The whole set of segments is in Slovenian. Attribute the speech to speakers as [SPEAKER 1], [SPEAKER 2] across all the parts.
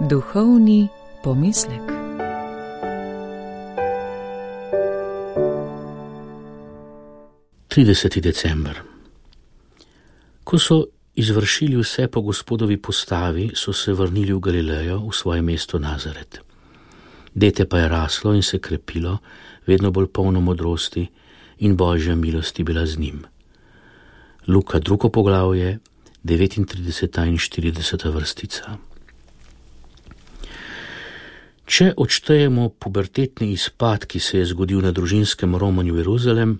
[SPEAKER 1] Duhovni pomislek.
[SPEAKER 2] December. Ko so izvršili vse po Gospodovi postavi, so se vrnili v Galilejo, v svoje mesto Nazaret. Dete pa je raslo in se krepilo, vedno bolj polno modrosti, in Božja milost je bila z njim. Luka 2. poglavje, 39. in 40. vrstica. Če odštejemo pubertetni izpad, ki se je zgodil na družinskem romanju v Jeruzalem,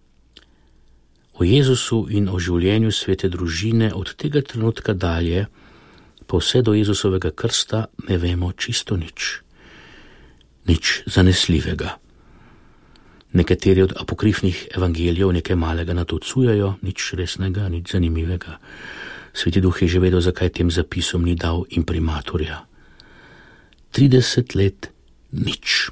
[SPEAKER 2] o Jezusu in o življenju svete družine od tega trenutka dalje, pa vse do Jezusovega krsta, ne vemo čisto nič. Nič zanesljivega. Nekateri od apokrifnih evangelijev nekaj malega natolcujejo, nič resnega, nič zanimivega. Sveti Duh je že vedel, zakaj tem zapisom ni dal imprimatorja. 30 let nič.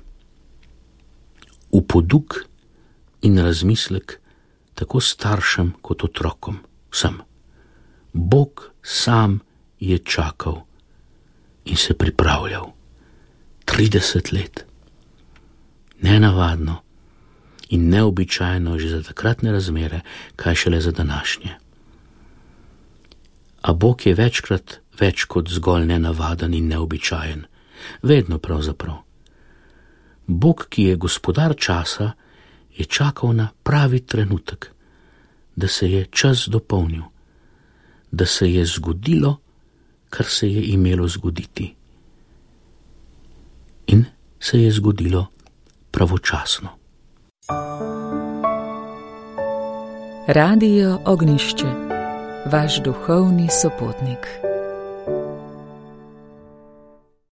[SPEAKER 2] V poduk in razmislek tako staršem kot otrokom, vsem. Bog sam je čakal in se pripravljal. 30 let. Nenavadno in neobičajno že za takratne razmere, kaj šele za današnje. A Bog je večkrat več kot zgolj nenavaden in neobičajen. Vedno pravzaprav. Bog, ki je gospodar časa, je čakal na pravi trenutek, da se je čas dopolnil, da se je zgodilo, kar se je imelo zgoditi. In se je zgodilo pravočasno.
[SPEAKER 1] Radio Ognjišče, vaš duhovni sopotnik.